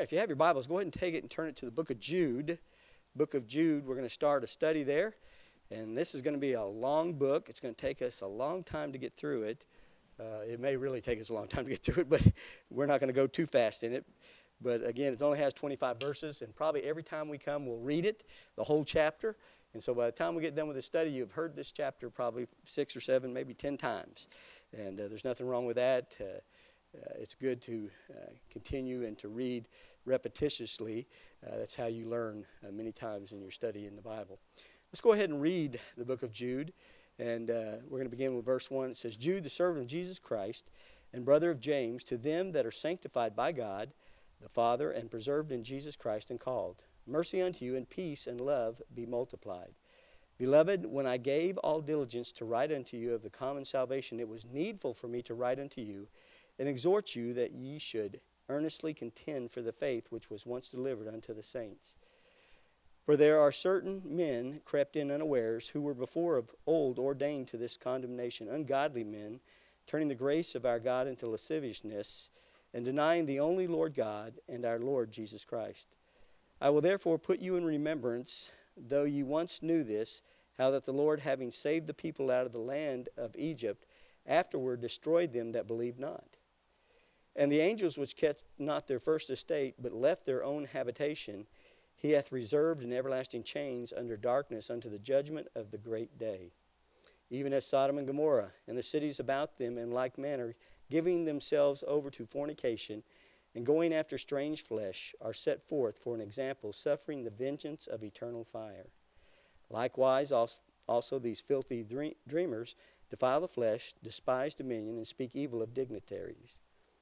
right, if you have your Bibles, go ahead and take it and turn it to the book of Jude. Book of Jude, we're going to start a study there. And this is going to be a long book. It's going to take us a long time to get through it. It may really take us a long time to get through it, but we're not going to go too fast in it. But again, it only has 25 verses, and probably every time we come, we'll read it, the whole chapter. And so by the time we get done with the study, you've heard this chapter probably 6 or 7, maybe 10 times. And there's nothing wrong with that. It's good to continue and to read repetitiously. That's how you learn many times in your study in the Bible. Let's go ahead and read the book of Jude. And we're going to begin with verse 1. It says, Jude, the servant of Jesus Christ, and brother of James, to them that are sanctified by God, the Father, and preserved in Jesus Christ and called. Mercy unto you, and peace and love be multiplied. Beloved, when I gave all diligence to write unto you of the common salvation, it was needful for me to write unto you, and exhort you that ye should earnestly contend for the faith which was once delivered unto the saints. For there are certain men crept in unawares, who were before of old ordained to this condemnation, ungodly men, turning the grace of our God into lasciviousness, and denying the only Lord God and our Lord Jesus Christ. I will therefore put you in remembrance, though ye once knew this, how that the Lord, having saved the people out of the land of Egypt, afterward destroyed them that believed not. And the angels which kept not their first estate, but left their own habitation, he hath reserved in everlasting chains under darkness unto the judgment of the great day. Even as Sodom and Gomorrah and the cities about them in like manner, giving themselves over to fornication, and going after strange flesh, are set forth for an example, suffering the vengeance of eternal fire. Likewise also these filthy dreamers defile the flesh, despise dominion, and speak evil of dignities.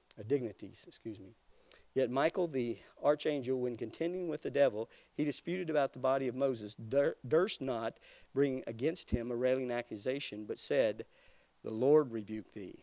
Yet Michael the archangel, when contending with the devil, he disputed about the body of Moses, durst not bring against him a railing accusation, but said, The Lord rebuke thee.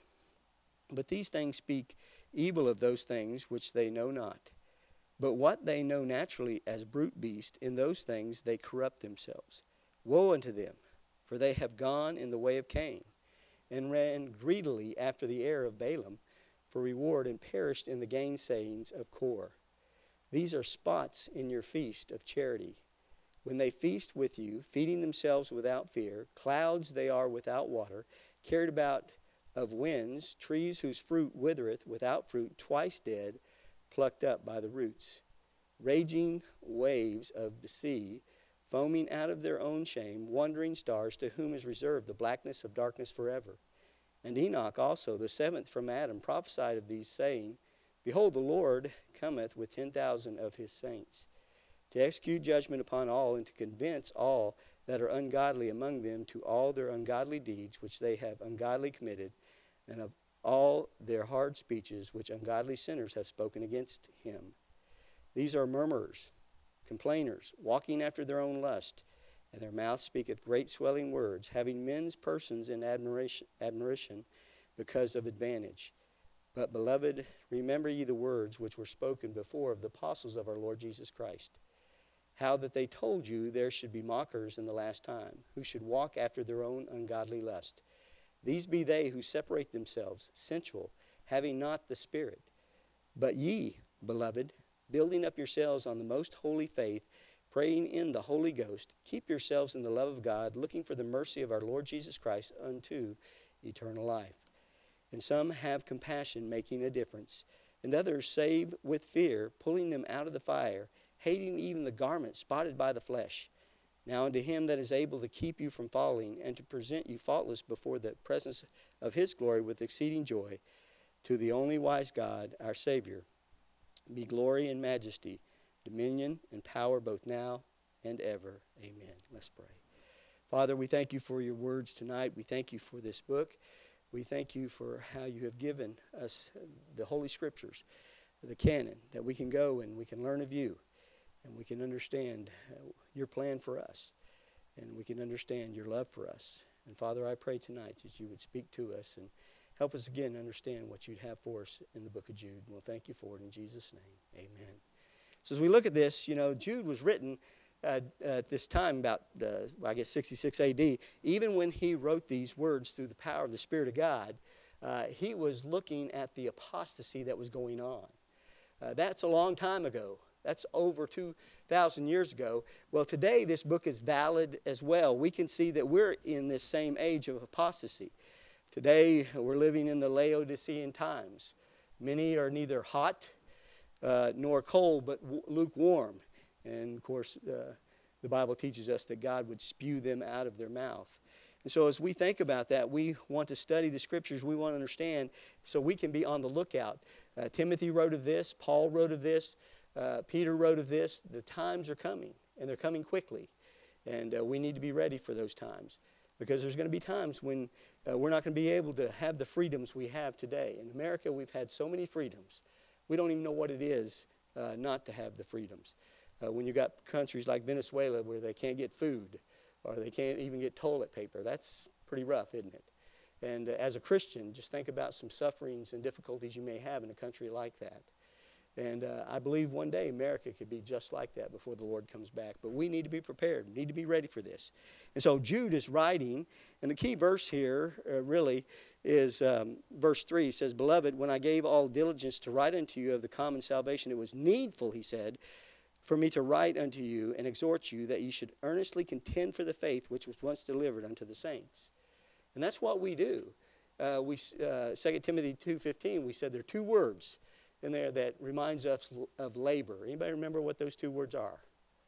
But these things speak evil of those things which they know not. But what they know naturally as brute beasts, in those things they corrupt themselves. Woe unto them, for they have gone in the way of Cain, and ran greedily after the heir of Balaam, for reward, and perished in the gainsayings of Kor. These are spots in your feast of charity. When they feast with you, feeding themselves without fear, clouds they are without water, carried about of winds, trees whose fruit withereth, without fruit, twice dead, plucked up by the roots. Raging waves of the sea, foaming out of their own shame, wandering stars, to whom is reserved the blackness of darkness forever. And Enoch also, the seventh from Adam, prophesied of these, saying, Behold, the Lord cometh with 10,000 of his saints, to execute judgment upon all, and to convince all that are ungodly among them to all their ungodly deeds which they have ungodly committed, and of all their hard speeches which ungodly sinners have spoken against him. These are murmurers, complainers, walking after their own lust, and their mouth speaketh great swelling words, having men's persons in admiration because of advantage. But, beloved, remember ye the words which were spoken before of the apostles of our Lord Jesus Christ, how that they told you there should be mockers in the last time, who should walk after their own ungodly lust. These be they who separate themselves, sensual, having not the Spirit. But ye, beloved, building up yourselves on the most holy faith, praying in the Holy Ghost, keep yourselves in the love of God, looking for the mercy of our Lord Jesus Christ unto eternal life. And some have compassion, making a difference, and others save with fear, pulling them out of the fire, hating even the garment spotted by the flesh. Now unto him that is able to keep you from falling, and to present you faultless before the presence of his glory with exceeding joy, to the only wise God, our Savior, be glory and majesty, dominion and power both now and ever. Amen. Let's pray. Father, we thank you for your words tonight. We thank you for this book. We thank you for how you have given us the Holy Scriptures, the canon, that we can go and we can learn of you, and we can understand your plan for us, and we can understand your love for us. And Father, I pray tonight that you would speak to us and help us again understand what you'd have for us in the book of Jude. And we'll thank you for it in Jesus' name. Amen. So as we look at this, Jude was written at this time about, 66 A.D. Even when he wrote these words through the power of the Spirit of God, he was looking at the apostasy that was going on. That's a long time ago. That's over 2,000 years ago. Well, today this book is valid as well. We can see that we're in this same age of apostasy. Today we're living in the Laodicean times. Many are neither hot nor cold, but lukewarm. And of course, the Bible teaches us that God would spew them out of their mouth. And so as we think about that, we want to study the Scriptures. We want to understand so we can be on the lookout. Timothy wrote of this. Paul wrote of this. Peter wrote of this. The times are coming, and they're coming quickly. And we need to be ready for those times, because there's going to be times when we're not going to be able to have the freedoms we have today. In America, we've had so many freedoms. We don't even know what it is not to have the freedoms. When you've got countries like Venezuela where they can't get food, or they can't even get toilet paper, that's pretty rough, isn't it? And as a Christian, just think about some sufferings and difficulties you may have in a country like that. And I believe one day America could be just like that before the Lord comes back. But we need to be prepared, need to be ready for this. And so Jude is writing, and the key verse here really is verse 3. He says, "Beloved, when I gave all diligence to write unto you of the common salvation, it was needful," he said, "for me to write unto you and exhort you that you should earnestly contend for the faith which was once delivered unto the saints." And that's what we do. 2 Timothy 2:15, we said there are two words in there that reminds us of labor. Anybody remember what those two words are?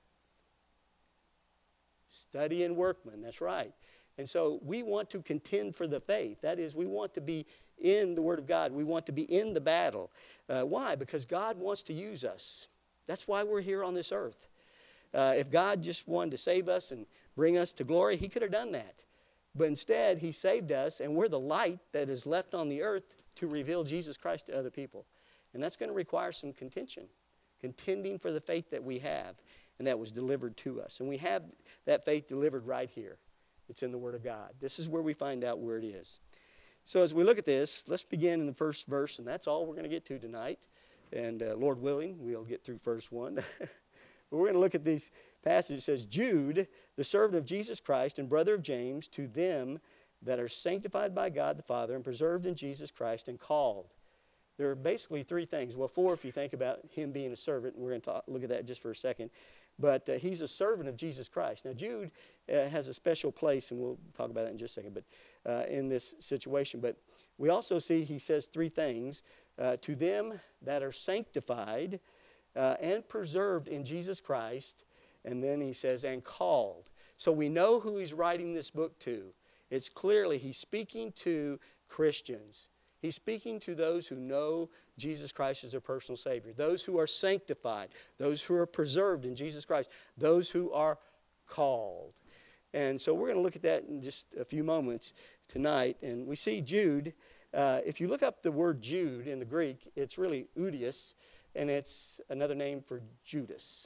Study and workman, that's right. And so we want to contend for the faith. That is, we want to be in the Word of God. We want to be in the battle. Why? Because God wants to use us. That's why we're here on this earth. If God just wanted to save us and bring us to glory, He could have done that. But instead, He saved us, and we're the light that is left on the earth to reveal Jesus Christ to other people. And that's going to require some contention, contending for the faith that we have and that was delivered to us. And we have that faith delivered right here. It's in the Word of God. This is where we find out where it is. So as we look at this, let's begin in the first verse, and that's all we're going to get to tonight. And Lord willing, we'll get through verse 1. But we're going to look at these passages. It says, "Jude, the servant of Jesus Christ and brother of James, to them that are sanctified by God the Father and preserved in Jesus Christ and called." There are basically three things. Well, four if you think about him being a servant, and we're going to look at that just for a second. But he's a servant of Jesus Christ. Now, Jude has a special place, and we'll talk about that in just a second, but in this situation. But we also see he says three things. To them that are sanctified and preserved in Jesus Christ, and then he says, and called. So we know who he's writing this book to. It's clearly he's speaking to Christians. He's speaking to those who know Jesus Christ as their personal Savior, those who are sanctified, those who are preserved in Jesus Christ, those who are called. And so we're going to look at that in just a few moments tonight. And we see Jude. If you look up the word Jude in the Greek, it's really Euodias, and it's another name for Judas.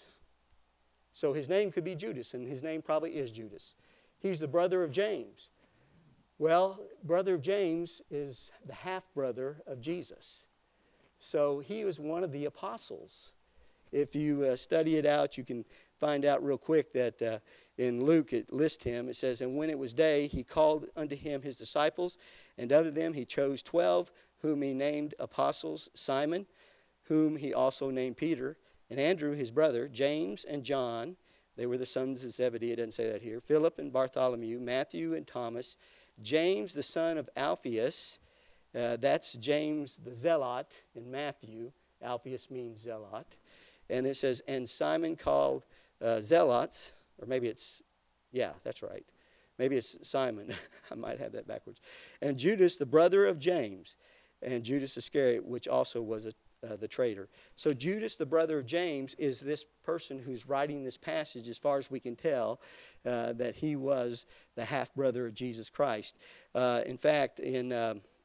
So his name could be Judas, and his name probably is Judas. He's the brother of James. Well, brother of James is the half-brother of Jesus. So he was one of the apostles. If you study it out, you can find out real quick that in Luke it lists him. It says, "And when it was day, he called unto him his disciples, and of them he chose 12, whom he named apostles, Simon, whom he also named Peter, and Andrew his brother, James and John." They were the sons of Zebedee. It doesn't say that here. "Philip and Bartholomew, Matthew and Thomas, James the son of Alphaeus." That's James the Zealot in Matthew. Alphaeus means zealot. And it says, "And Simon called Zealots," or maybe it's, yeah, that's right. Maybe it's Simon. I might have that backwards. "And Judas, the brother of James, and Judas Iscariot, which also was the traitor." So Judas, the brother of James, is this person who's writing this passage, as far as we can tell, that he was the half-brother of Jesus Christ. In fact, in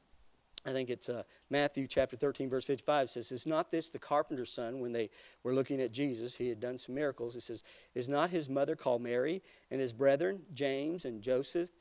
I think it's Matthew chapter 13, verse 55, it says, "Is not this the carpenter's son?" When they were looking at Jesus, he had done some miracles. It says, "Is not his mother called Mary, and his brethren, James and Joseph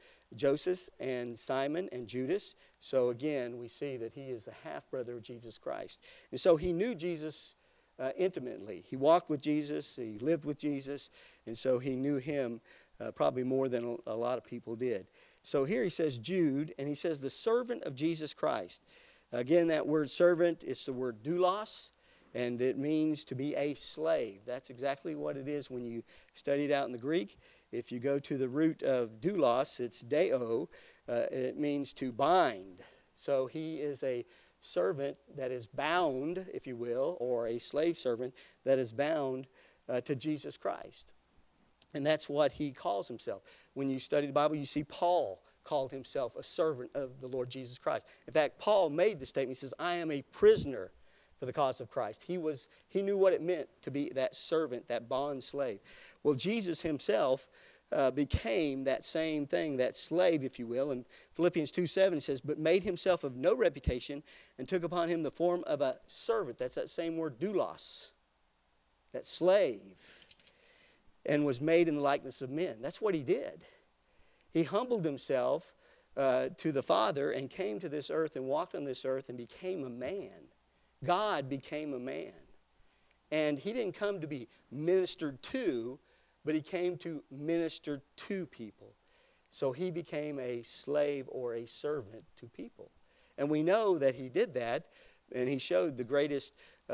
and Simon and Judas?" So again, we see that he is the half-brother of Jesus Christ. And so he knew Jesus intimately. He walked with Jesus, he lived with Jesus, and so he knew him probably more than a lot of people did. So here he says Jude, and he says the servant of Jesus Christ. Again, that word servant, it's the word doulos. And it means to be a slave. That's exactly what it is when you study it out in the Greek. If you go to the root of doulos, it's deo. It means to bind. So he is a servant that is bound, if you will, or a slave servant that is bound to Jesus Christ. And that's what he calls himself. When you study the Bible, you see Paul called himself a servant of the Lord Jesus Christ. In fact, Paul made the statement, he says, I am a prisoner for the cause of Christ. He knew what it meant to be that servant, that bond slave. Well, Jesus himself became that same thing, that slave, if you will. In Philippians 2:7 it says, but made himself of no reputation and took upon him the form of a servant. That's that same word, doulos, that slave, and was made in the likeness of men. That's what he did. He humbled himself to the Father and came to this earth and walked on this earth and became a man. God became a man. And he didn't come to be ministered to, but he came to minister to people. So he became a slave or a servant to people. And we know that he did that, and he showed the greatest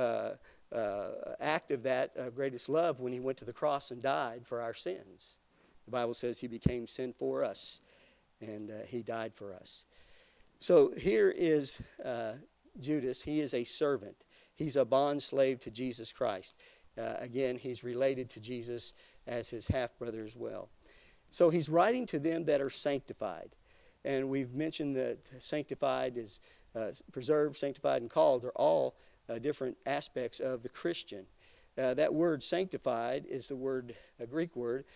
act of that, greatest love, when he went to the cross and died for our sins. The Bible says he became sin for us, and he died for us. So here is Judas. He is a servant. He's a bond slave to Jesus Christ. Again, he's related to Jesus as his half-brother as well. So he's writing to them that are sanctified. And we've mentioned that sanctified is preserved, sanctified, and called are all different aspects of the Christian. That word sanctified is the word, a Greek word,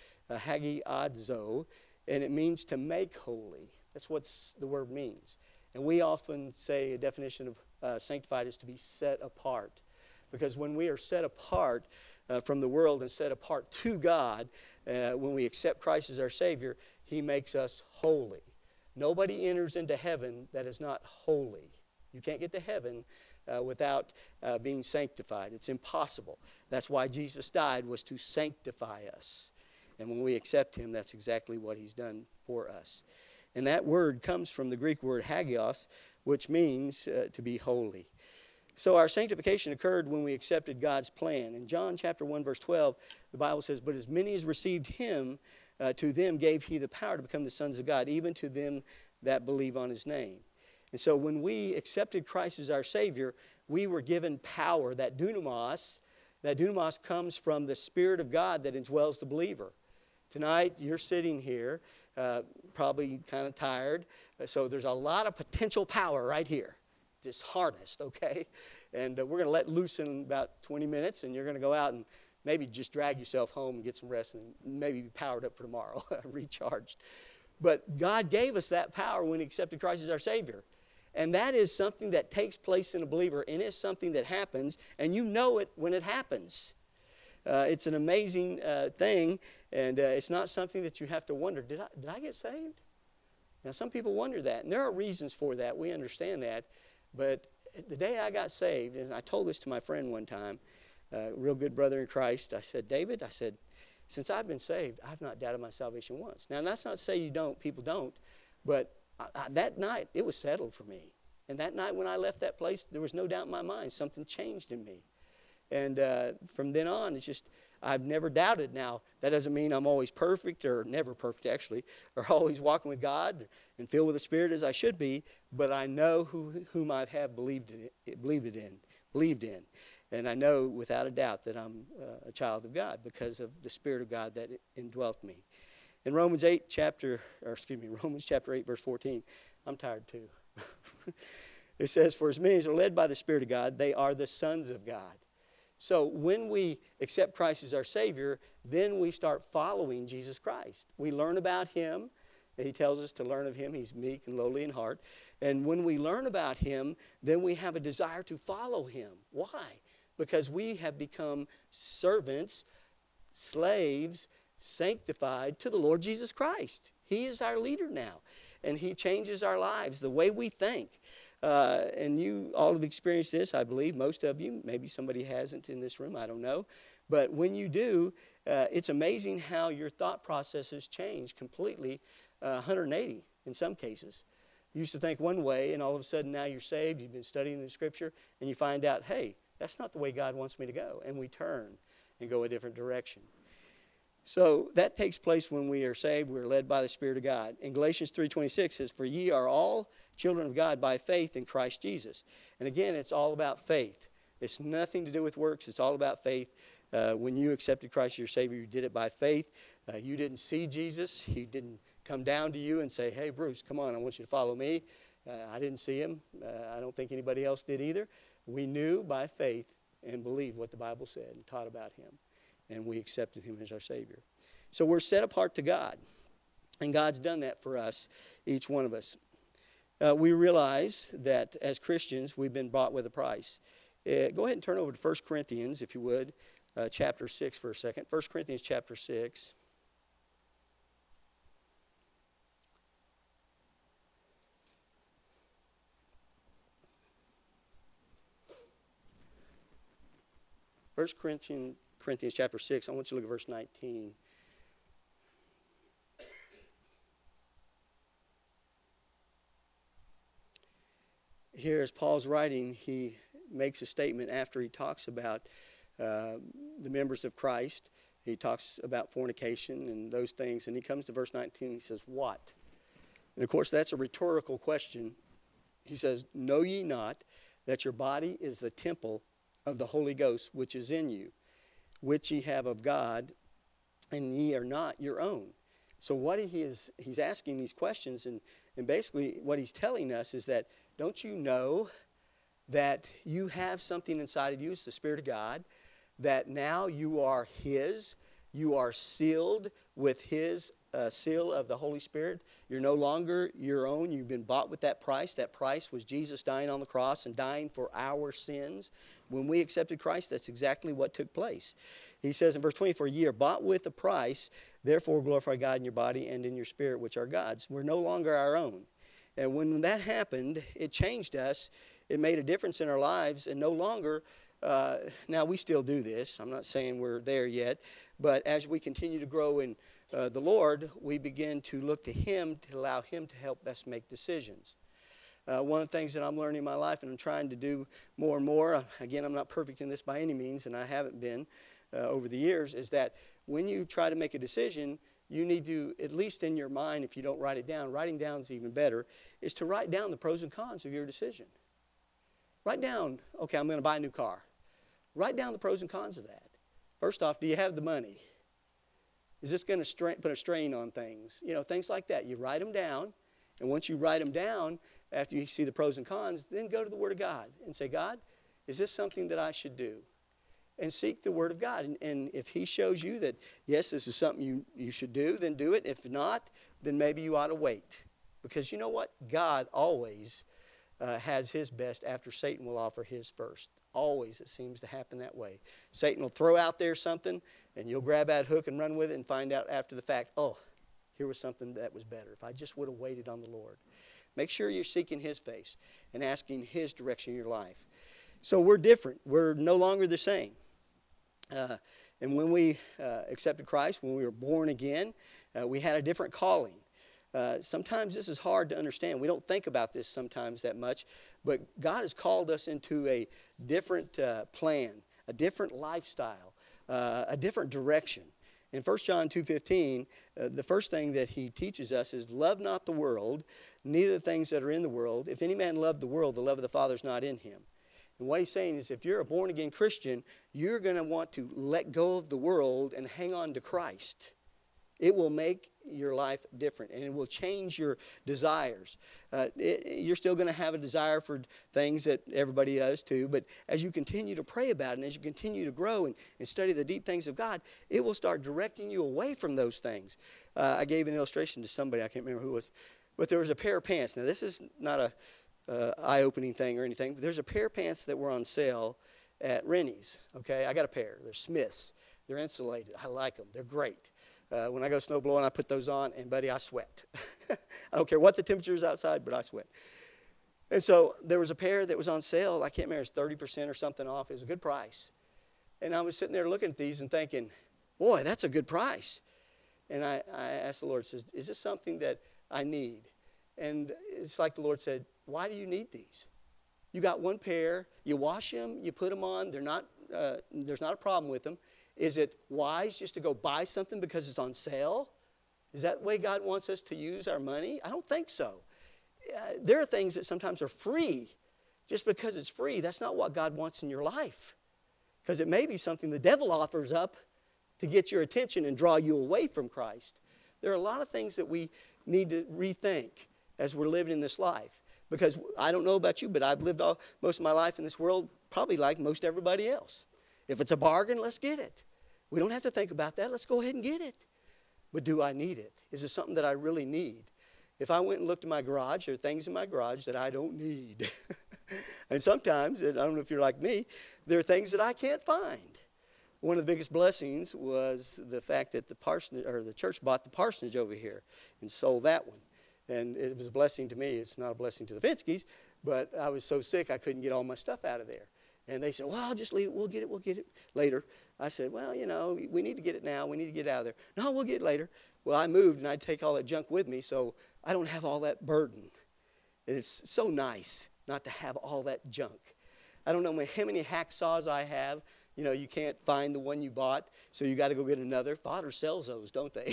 hagiadzo, and it means to make holy. That's what the word means. And we often say a definition of sanctified is to be set apart. Because when we are set apart from the world and set apart to God, when we accept Christ as our Savior, he makes us holy. Nobody enters into heaven that is not holy. You can't get to heaven without being sanctified. It's impossible. That's why Jesus died, was to sanctify us. And when we accept him, that's exactly what he's done for us. And that word comes from the Greek word hagios, which means to be holy. So our sanctification occurred when we accepted God's plan. In John chapter 1, verse 12, the Bible says, but as many as received him, to them gave he the power to become the sons of God, even to them that believe on his name. And so when we accepted Christ as our Savior, we were given power, that dunamis. That dunamis comes from the Spirit of God that indwells the believer. Tonight, you're sitting here, probably kind of tired, so there's a lot of potential power right here, just harnessed, okay? And we're going to let loose in about 20 minutes, and you're going to go out and maybe just drag yourself home and get some rest and maybe be powered up for tomorrow, recharged. But God gave us that power when he accepted Christ as our Savior. And that is something that takes place in a believer, and it's something that happens, and you know it when it happens. It's an amazing thing, and it's not something that you have to wonder, did I get saved? Now, some people wonder that, and there are reasons for that. We understand that. But the day I got saved, and I told this to my friend one time, a real good brother in Christ, I said, David, I said, since I've been saved, I've not doubted my salvation once. Now, that's not to say you don't, people don't, but that night, it was settled for me. And that night when I left that place, there was no doubt in my mind. Something changed in me. And from then on, it's just, I've never doubted. Now, that doesn't mean I'm always perfect, or never perfect, actually, or always walking with God and filled with the Spirit as I should be, but I know whom I have believed in. And I know without a doubt that I'm a child of God because of the Spirit of God that indwelt me. In Romans chapter 8, verse 14, I'm tired too. It says, for as many as are led by the Spirit of God, they are the sons of God. So when we accept Christ as our Savior, then we start following Jesus Christ. We learn about him. He tells us to learn of him. He's meek and lowly in heart. And when we learn about him, then we have a desire to follow him. Why? Because we have become servants, slaves, sanctified to the Lord Jesus Christ. He is our leader now. And he changes our lives, the way we think. And you all have experienced this, I believe, most of you. Maybe somebody hasn't in this room, I don't know. But when you do, it's amazing how your thought processes change completely, 180 in some cases. You used to think one way, and all of a sudden now you're saved, you've been studying the Scripture, and you find out, hey, That's not the way God wants me to go. And we turn and go a different direction. So that takes place when we are saved. We're led by the Spirit of God. In Galatians 3:26 says, "For ye are all children of God by faith in Christ Jesus." And again, it's all about faith. It's nothing to do with works. It's all about faith. When you accepted Christ as your Savior, you did it by faith. You didn't see Jesus. He didn't come down to you and say, "Hey, Bruce, come on, I want you to follow me." I didn't see him. I don't think anybody else did either. We knew by faith and believed what the Bible said and taught about him. And we accepted him as our Savior. So we're set apart to God. And God's done that for us, each one of us. We realize that as Christians, we've been bought with a price. Go ahead and turn over to 1 Corinthians, if you would, chapter 6 for a second. 1 Corinthians chapter 6. First Corinthians chapter 6, I want you to look at verse 19. Here, as Paul's writing, he makes a statement after he talks about the members of Christ. He talks about fornication and those things, and he comes to verse 19 and he says, "What?" And of course, that's a rhetorical question. He says, "Know ye not that your body is the temple of the Holy Ghost, which is in you, which ye have of God, and ye are not your own?" So what he's asking these questions, and basically what he's telling us is that, don't you know that you have something inside of you, it's the Spirit of God, that now you are his, you are sealed with his seal of the Holy Spirit. You're no longer your own. You've been bought with that price. That price was Jesus dying on the cross and dying for our sins. When we accepted Christ, that's exactly what took place. He says in verse 20, "For ye are bought with a price, therefore glorify God in your body and in your spirit, which are God's." We're no longer our own. And when that happened, it changed us. It made a difference in our lives, and no longer, now we still do this. I'm not saying we're there yet, but as we continue to grow in the Lord, we begin to look to him to allow him to help us make decisions. One of the things that I'm learning in my life, and I'm trying to do more and more, again, I'm not perfect in this by any means, and I haven't been over the years, is that when you try to make a decision, you need to, at least in your mind, if you don't write it down, writing down is even better, is to write down the pros and cons of your decision. Write down, okay, I'm going to buy a new car. Write down the pros and cons of that. First off, do you have the money? Is this going to put a strain on things? You know, things like that. You write them down, and once you write them down, after you see the pros and cons, then go to the Word of God and say, "God, is this something that I should do?" And seek the Word of God. And if he shows you that, yes, this is something you should do, then do it. If not, then maybe you ought to wait. Because you know what? God always has his best after Satan will offer his first. Always it seems to happen that way. Satan will throw out there something, and you'll grab that hook and run with it and find out after the fact, oh, here was something that was better. If I just would have waited on the Lord. Make sure you're seeking his face and asking his direction in your life. So we're different. We're no longer the same. And when we accepted Christ, when we were born again, we had a different calling. Sometimes this is hard to understand. We don't think about this sometimes that much, but God has called us into a different plan, a different lifestyle, a different direction. In 1 John 2:15, the first thing that he teaches us is, "Love not the world, neither the things that are in the world. If any man love the world, the love of the Father is not in him." And what he's saying is, if you're a born-again Christian, you're going to want to let go of the world and hang on to Christ. It will make your life different, and it will change your desires. You're still going to have a desire for things that everybody does too, but as you continue to pray about it, and as you continue to grow and study the deep things of God, it will start directing you away from those things. I gave an illustration to somebody, I can't remember who it was, but there was a pair of pants. Now, this is not a eye-opening thing or anything, but there's a pair of pants that were on sale at Rennie's. Okay, I got a pair. They're Smiths. They're insulated. I like them. They're great. When I go snow blowing, I put those on, and buddy, I sweat. I don't care what the temperature is outside, but I sweat. And so there was a pair that was on sale. I can't remember, it was 30% or something off. It was a good price. And I was sitting there looking at these and thinking, boy, that's a good price. And I asked the Lord, says, "Is this something that I need?" And it's like the Lord said, "Why do you need these?" You got one pair. You wash them. You put them on. There's not a problem with them. Is it wise just to go buy something because it's on sale? Is that the way God wants us to use our money? I don't think so. There are things that sometimes are free. Just because it's free, that's not what God wants in your life. Because it may be something the devil offers up to get your attention and draw you away from Christ. There are a lot of things that we need to rethink as we're living in this life. Because I don't know about you, but I've lived most of my life in this world probably like most everybody else. If it's a bargain, let's get it. We don't have to think about that. Let's go ahead and get it. But do I need it? Is it something that I really need? If I went and looked in my garage, there are things in my garage that I don't need. And sometimes, and I don't know if you're like me, there are things that I can't find. One of the biggest blessings was the fact that the church bought the parsonage over here and sold that one. And it was a blessing to me. It's not a blessing to the Finskys, but I was so sick I couldn't get all my stuff out of there. And they said, well, I'll just leave it. We'll get it later. I said, well, we need to get it now. We need to get it out of there. No, we'll get it later. Well, I moved, and I'd take all that junk with me, so I don't have all that burden. And it's so nice not to have all that junk. I don't know how many hacksaws I have. You can't find the one you bought, so you got to go get another. Fodder sells those, don't they?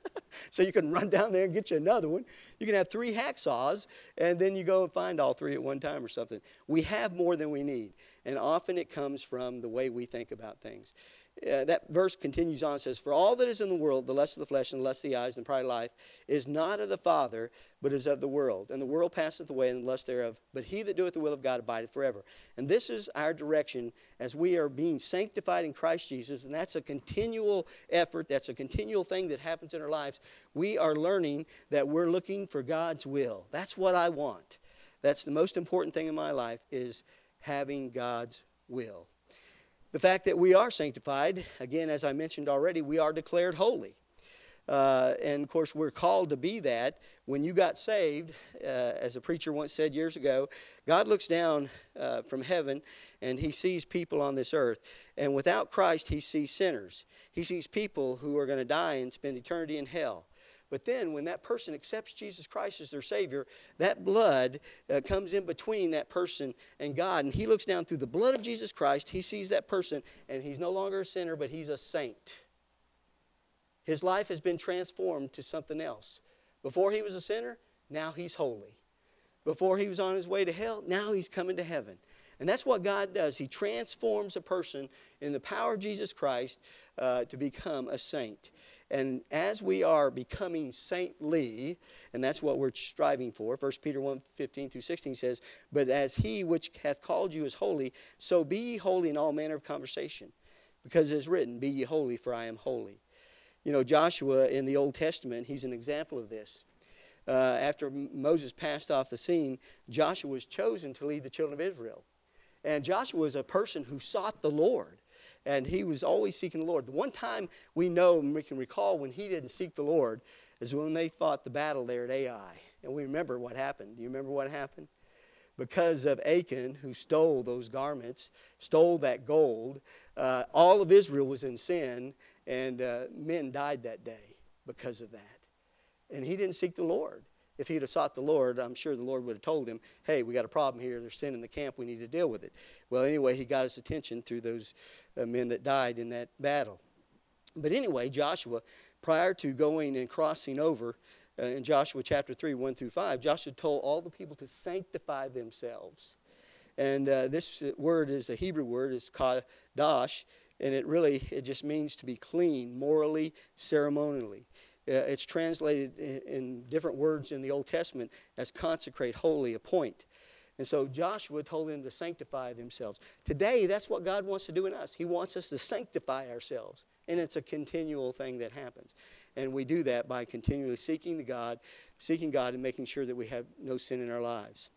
So you can run down there and get you another one. You can have 3 hacksaws, and then you go and find all 3 at one time or something. We have more than we need, and often it comes from the way we think about things. That verse continues on and says, for all that is in the world, the lust of the flesh and the lust of the eyes and the pride of life, is not of the Father, but is of the world. And the world passeth away and the lust thereof. But he that doeth the will of God abideth forever. And this is our direction as we are being sanctified in Christ Jesus. And that's a continual effort. That's a continual thing that happens in our lives. We are learning that we're looking for God's will. That's what I want. That's the most important thing in my life, is having God's will. The fact that we are sanctified, again, as I mentioned already, we are declared holy. And, of course, we're called to be that. When you got saved, as a preacher once said years ago, God looks down from heaven and he sees people on this earth. And without Christ, he sees sinners. He sees people who are going to die and spend eternity in hell. But then when that person accepts Jesus Christ as their Savior, that blood comes in between that person and God. And he looks down through the blood of Jesus Christ. He sees that person, and he's no longer a sinner, but he's a saint. His life has been transformed to something else. Before he was a sinner, now he's holy. Before he was on his way to hell, now he's coming to heaven. And that's what God does. He transforms a person in the power of Jesus Christ to become a saint. And as we are becoming saintly, and that's what we're striving for, 1 Peter 1:15-16 says, but as he which hath called you is holy, so be ye holy in all manner of conversation. Because it is written, be ye holy, for I am holy. Joshua in the Old Testament, he's an example of this. After Moses passed off the scene, Joshua was chosen to lead the children of Israel. And Joshua was a person who sought the Lord. And he was always seeking the Lord. The one time we know and we can recall when he didn't seek the Lord is when they fought the battle there at Ai. And we remember what happened. Do you remember what happened? Because of Achan, who stole those garments, stole that gold, all of Israel was in sin, and men died that day because of that. And he didn't seek the Lord. If he'd have sought the Lord, I'm sure the Lord would have told him, hey, we got a problem here. There's sin in the camp. We need to deal with it. Well, anyway, he got his attention through those men that died in that battle. But anyway, Joshua, prior to going and crossing over, in Joshua chapter 3, 1-5, Joshua told all the people to sanctify themselves. And this word is a Hebrew word, it's kadosh, and it just means to be clean, morally, ceremonially. It's translated in different words in the Old Testament as consecrate, holy, appoint. And so Joshua told them to sanctify themselves. Today, that's what God wants to do in us. He wants us to sanctify ourselves. And it's a continual thing that happens. And we do that by continually seeking God and making sure that we have no sin in our lives.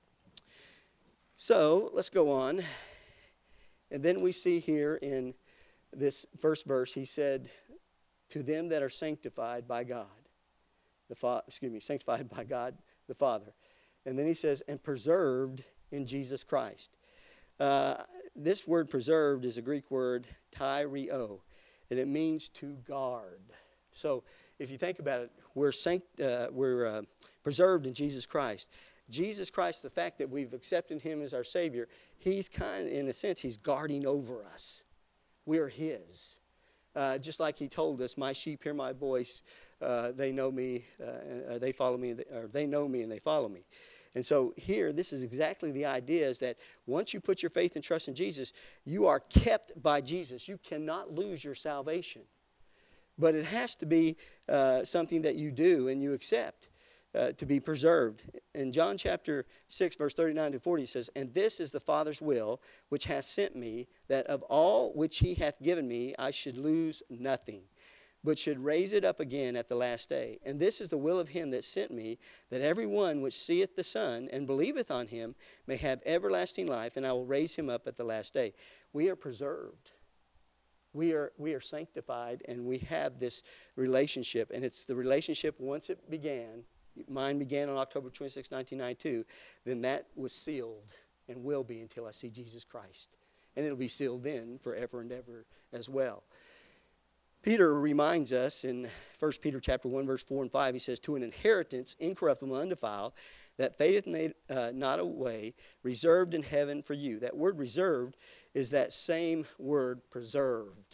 So, let's go on. And then we see here in this first verse, he said, to them that are sanctified by God, sanctified by God the Father. And then he says, and preserved in Jesus Christ. This word preserved is a Greek word, tyrio, and it means to guard. So if you think about it, we're preserved in Jesus Christ. Jesus Christ, the fact that we've accepted him as our Savior, he's in a sense, he's guarding over us. We are his. Just like he told us, my sheep hear my voice, they know me, they follow me, or they know me and they follow me. And so here, this is exactly the idea, is that once you put your faith and trust in Jesus, you are kept by Jesus. You cannot lose your salvation. But it has to be something that you do and you accept to be preserved. In John chapter 6, verse 39 to 40, it says, "And this is the Father's will, which hath sent me, that of all which he hath given me I should lose nothing, but should raise it up again at the last day. And this is the will of him that sent me, that every one which seeth the Son and believeth on him may have everlasting life, and I will raise him up at the last day." We are preserved. We are sanctified, and we have this relationship. And it's the relationship, once it began, mine began on October 26, 1992, then that was sealed and will be until I see Jesus Christ. And it'll be sealed then forever and ever as well. Peter reminds us in 1 Peter chapter 1, verse 4 and 5, he says, "To an inheritance incorruptible, undefiled, that fadeth not away, reserved in heaven for you." That word reserved is that same word preserved.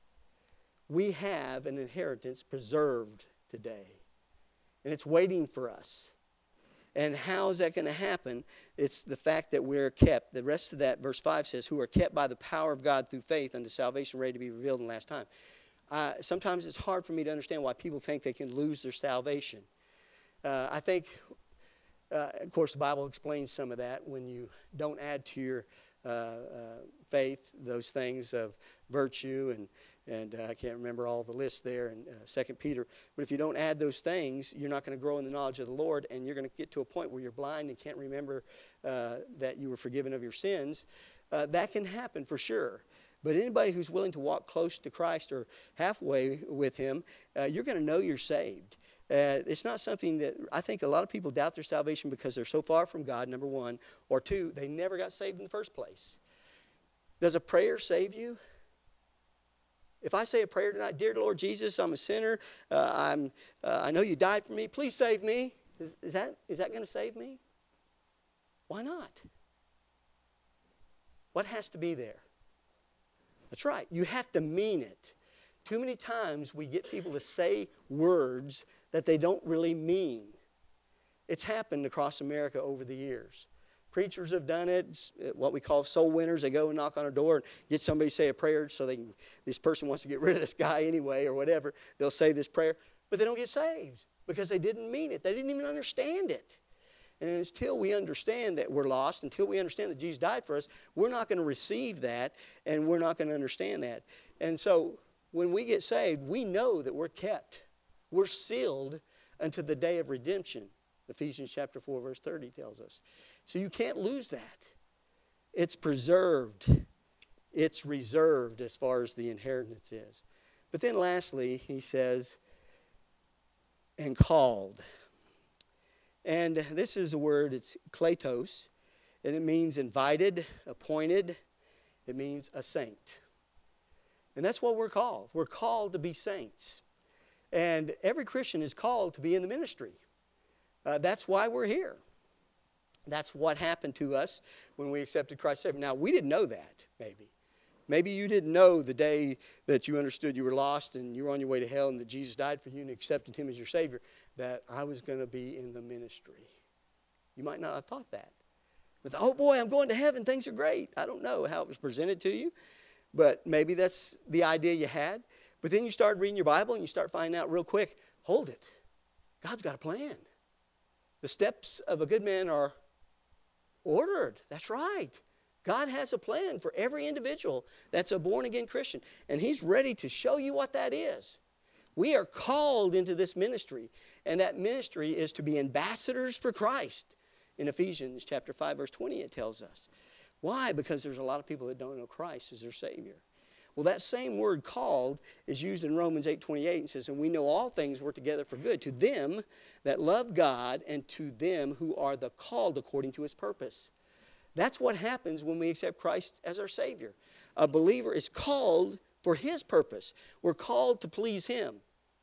We have an inheritance preserved today, and it's waiting for us. And how is that going to happen? It's the fact that we're kept. The rest of that, verse 5 says, "Who are kept by the power of God through faith unto salvation ready to be revealed in the last time." Sometimes it's hard for me to understand why people think they can lose their salvation. I think, of course, the Bible explains some of that when you don't add to your faith those things of virtue, and I can't remember all the lists there in 2 Peter. But if you don't add those things, you're not going to grow in the knowledge of the Lord, and you're going to get to a point where you're blind and can't remember that you were forgiven of your sins. That can happen for sure. But anybody who's willing to walk close to Christ or halfway with him, you're going to know you're saved. It's not something that, I think a lot of people doubt their salvation because they're so far from God, number one, or two, they never got saved in the first place. Does a prayer save you? If I say a prayer tonight, "Dear Lord Jesus, I'm a sinner, I know you died for me, please save me," is that going to save me? Why not? What has to be there? That's right. You have to mean it. Too many times we get people to say words that they don't really mean. It's happened across America over the years. Preachers have done it. It's what we call soul winners. They go and knock on a door and get somebody to say a prayer so this person wants to get rid of this guy anyway or whatever. They'll say this prayer, but they don't get saved because they didn't mean it. They didn't even understand it. And until we understand that we're lost, until we understand that Jesus died for us, we're not going to receive that, and we're not going to understand that. And so when we get saved, we know that we're kept. We're sealed unto the day of redemption. Ephesians chapter 4, verse 30 tells us. So you can't lose that. It's preserved. It's reserved as far as the inheritance is. But then lastly, he says, "and called." And this is a word, it's kletos, and it means invited, appointed. It means a saint. And that's what we're called. We're called to be saints. And every Christian is called to be in the ministry. That's why we're here. That's what happened to us when we accepted Christ's Savior. Now, we didn't know that, maybe. Maybe you didn't know the day that you understood you were lost and you were on your way to hell and that Jesus died for you and accepted him as your Savior, that I was going to be in the ministry. You might not have thought that. But, oh boy, I'm going to heaven, things are great. I don't know how it was presented to you, but maybe that's the idea you had. But then you start reading your Bible and you start finding out real quick, hold it. God's got a plan. The steps of a good man are ordered. That's right. God has a plan for every individual that's a born-again Christian, and he's ready to show you what that is. We are called into this ministry, and that ministry is to be ambassadors for Christ. In Ephesians chapter 5, verse 20, it tells us. Why? Because there's a lot of people that don't know Christ as their Savior. Well, that same word called is used in Romans 8:28 and says, "And we know all things work together for good to them that love God and to them who are the called according to his purpose." That's what happens when we accept Christ as our Savior. A believer is called for his purpose. We're called to please him.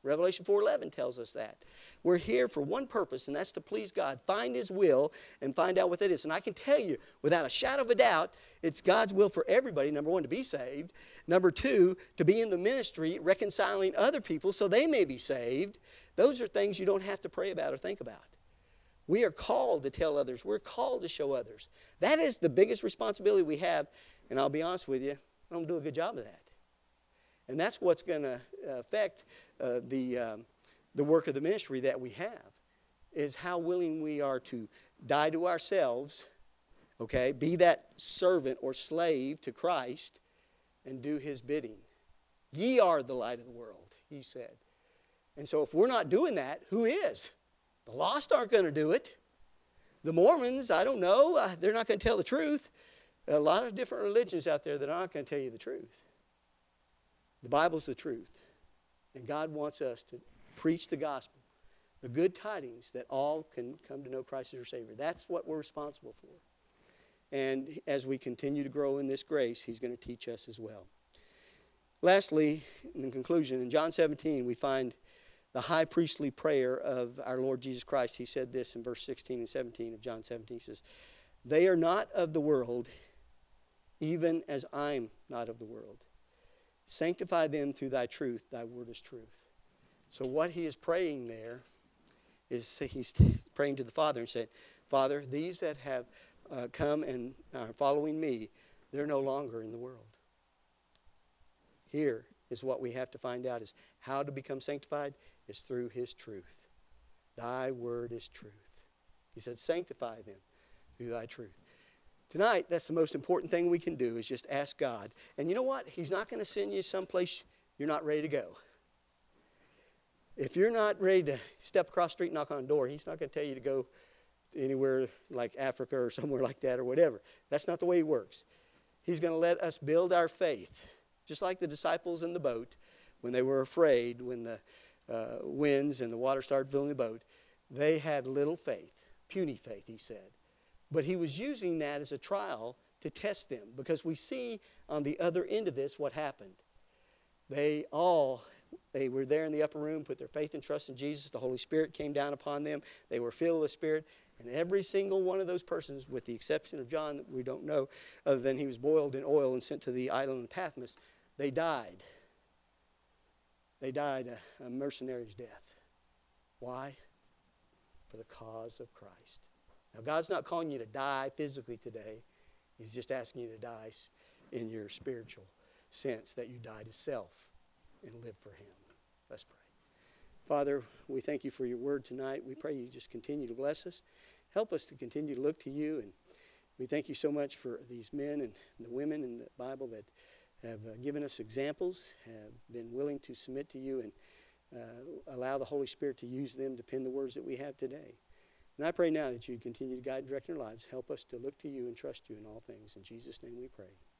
Revelation 4:11 tells us that. We're here for one purpose, and that's to please God, find His will, and find out what that is. And I can tell you, without a shadow of a doubt, it's God's will for everybody, number one, to be saved. Number two, to be in the ministry, reconciling other people so they may be saved. Those are things you don't have to pray about or think about. We are called to tell others. We're called to show others. That is the biggest responsibility we have, and I'll be honest with you, I don't do a good job of that. And that's what's going to affect the work of the ministry that we have, is how willing we are to die to ourselves, okay, be that servant or slave to Christ and do His bidding. Ye are the light of the world, He said. And so if we're not doing that, who is? The lost aren't going to do it. The Mormons, I don't know, they're not going to tell the truth. A lot of different religions out there that aren't going to tell you the truth. The Bible's the truth. And God wants us to preach the gospel, the good tidings that all can come to know Christ as their Savior. That's what we're responsible for. And as we continue to grow in this grace, He's going to teach us as well. Lastly, in conclusion, in John 17, we find the high priestly prayer of our Lord Jesus Christ. He said this in verse 16 and 17 of John 17. He says, "They are not of the world, even as I'm not of the world. Sanctify them through thy truth. Thy word is truth." So what he is praying there is he's praying to the Father and saying, Father, these that have come and are following me, they're no longer in the world. Here is what we have to find out, is how to become sanctified is through His truth. Thy word is truth. He said, sanctify them through thy truth. Tonight, that's the most important thing we can do, is just ask God. And you know what? He's not going to send you someplace you're not ready to go. If you're not ready to step across the street and knock on a door, He's not going to tell you to go anywhere like Africa or somewhere like that or whatever. That's not the way He works. He's going to let us build our faith, just like the disciples in the boat when they were afraid, when the winds and the water started filling the boat. They had little faith, puny faith, He said. But He was using that as a trial to test them, because we see on the other end of this what happened. They were there in the upper room, put their faith and trust in Jesus. The Holy Spirit came down upon them. They were filled with the Spirit. And every single one of those persons, with the exception of John, that we don't know, other than he was boiled in oil and sent to the island of Patmos, they died. They died a mercenary's death. Why? For the cause of Christ. Now, God's not calling you to die physically today. He's just asking you to die in your spiritual sense, that you die to self and live for Him. Let's pray. Father, we thank You for Your word tonight. We pray You just continue to bless us. Help us to continue to look to You. And we thank You so much for these men and the women in the Bible that have given us examples, have been willing to submit to You, and allow the Holy Spirit to use them to pen the words that we have today. And I pray now that You continue to guide and direct our lives. Help us to look to You and trust You in all things. In Jesus' name we pray.